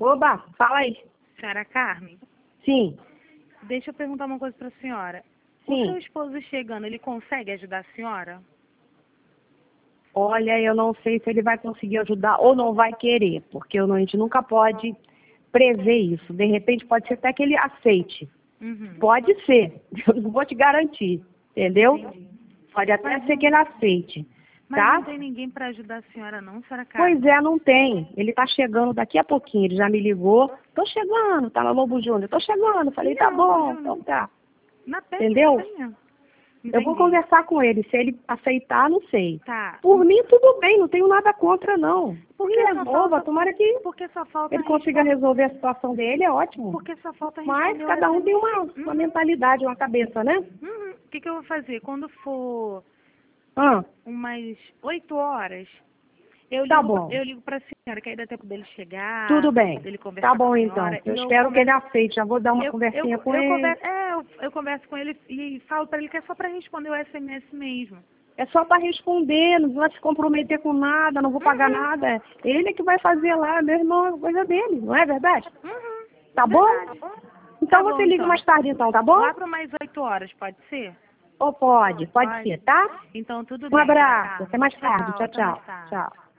Oba, fala aí. Senhora Carmen, Sim, deixa eu perguntar uma coisa para a senhora. sim. O seu esposo chegando, ele consegue ajudar a senhora? Olha, eu não sei se ele vai conseguir ajudar ou não vai querer, porque a gente nunca pode prever isso. De repente pode ser até que ele aceite. Uhum. Pode ser, eu não vou te garantir, entendeu? Entendi. Pode até ser que ele aceite, Mas tá? não tem ninguém para ajudar a senhora não, senhora Carmen? Pois é, não tem. Ele tá chegando daqui a pouquinho, ele já me ligou. Tô chegando, tá na Lobo Júnior. Tô chegando. Falei, tá bom, então tá. Na Entendeu? Penha. Eu vou conversar com ele. Se ele aceitar, não sei. Tá. Por mim, tudo bem, não tenho nada contra, não. Porque Ele só resolva, falta- tomara que Porque só falta ele consiga resolver a situação dele, é ótimo. Porque só falta Mas responder o cada um tem SMS. uma mentalidade, uma cabeça, né? O que eu vou fazer? Quando for Ah, umas 8 horas, eu tá ligo, bom. eu ligo pra senhora, que aí dá tempo dele chegar, Tudo bem. dele conversar Tá bom, com a então. senhora. Eu E espero que ele aceite. Já vou dar uma conversinha com ele. eu converso com ele e falo pra ele que é só pra responder o SMS mesmo. É só para responder, não vai se comprometer com nada, não vou pagar nada. Ele é que vai fazer lá, meu irmão, é coisa dele, não é verdade? Tá bom? Então Tá você bom, liga então. mais tarde, então, tá bom? Lá para mais 8 horas, pode ser? Ou pode ser, tá? Então tudo Um bem. abraço, até mais tarde. Tchau, Tchau, até mais tchau. tarde. Tchau.